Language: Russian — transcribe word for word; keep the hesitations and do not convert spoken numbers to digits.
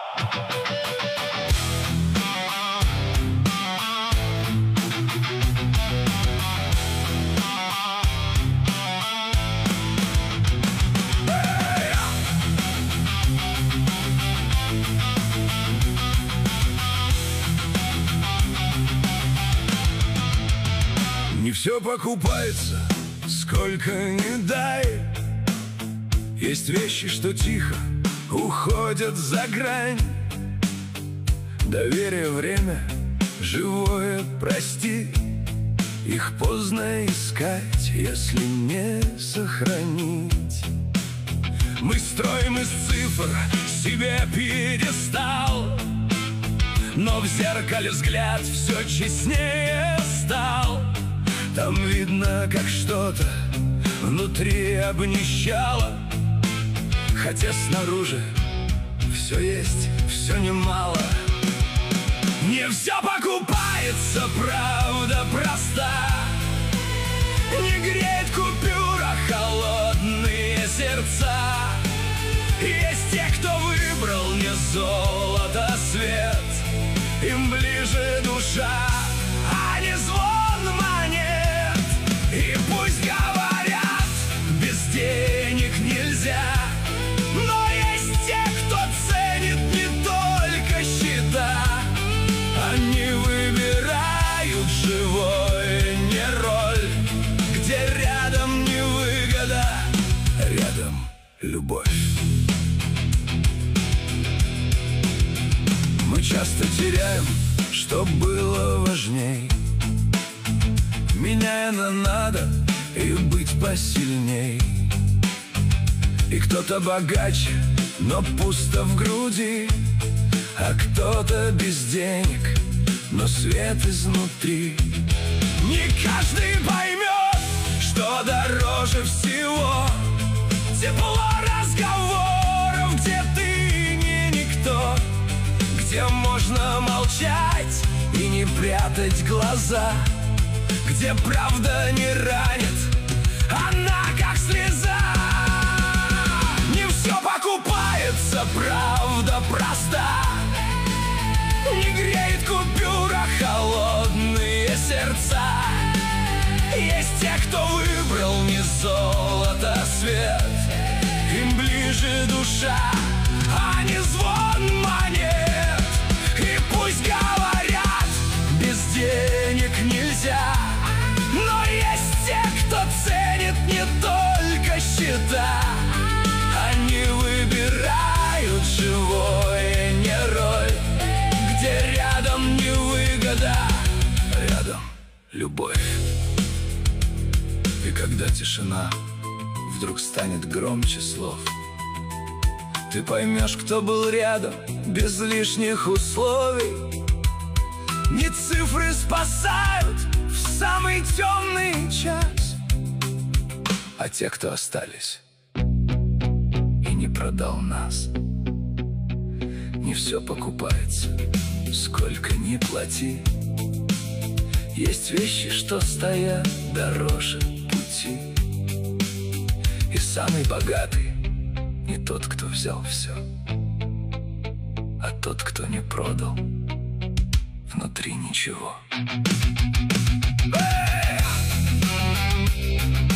Не все покупается, сколько ни дай. Есть вещи, что тихо уходят за грань. Доверие, время, живое, прости. Их поздно искать, если не сохранить. Мы строим из цифр себе пьедестал, но в зеркале взгляд все честнее стал. Там видно, как что-то внутри обнищало, хотя снаружи все есть, все немало. Не все покупается, правда проста. Не греет купюра холодные сердца. Есть те, кто выбрал не золото, а свет. Им ближе душа, а не звон монет. И пусть говорят, без денег нельзя, но есть те, кто ценит не только счета. Они выбирают живое, не роль, где рядом не выгода, рядом любовь. Мы часто теряем, что было важней, меняя на надо и быть посильней. И кто-то богаче, но пусто в груди, а кто-то без денег, но свет изнутри. Не каждый поймет, что дороже всего тепло разговоров, где ты не никто, где можно молчать и не прятать глаза, где правда не ранит, она как слеза. Не все покупается, правда проста. Не греет купюра холодные сердца. Есть те, кто выбрал не золото, а свет. Им ближе душа, а не звон монет. И пусть говорят, без денег нельзя, но есть те, кто ценит не только счета. Они выбирают живое, не роль, где рядом не выгода, рядом любовь. И когда тишина вдруг станет громче слов, ты поймешь, кто был рядом без лишних условий. Не цифры спасают в самый темный час, а те, кто остались и не продал нас. Не все покупается, сколько ни плати. Есть вещи, что стоят дороже пути. И самый богатый не тот, кто взял все, а тот, кто не продал внутри ничего. Эй!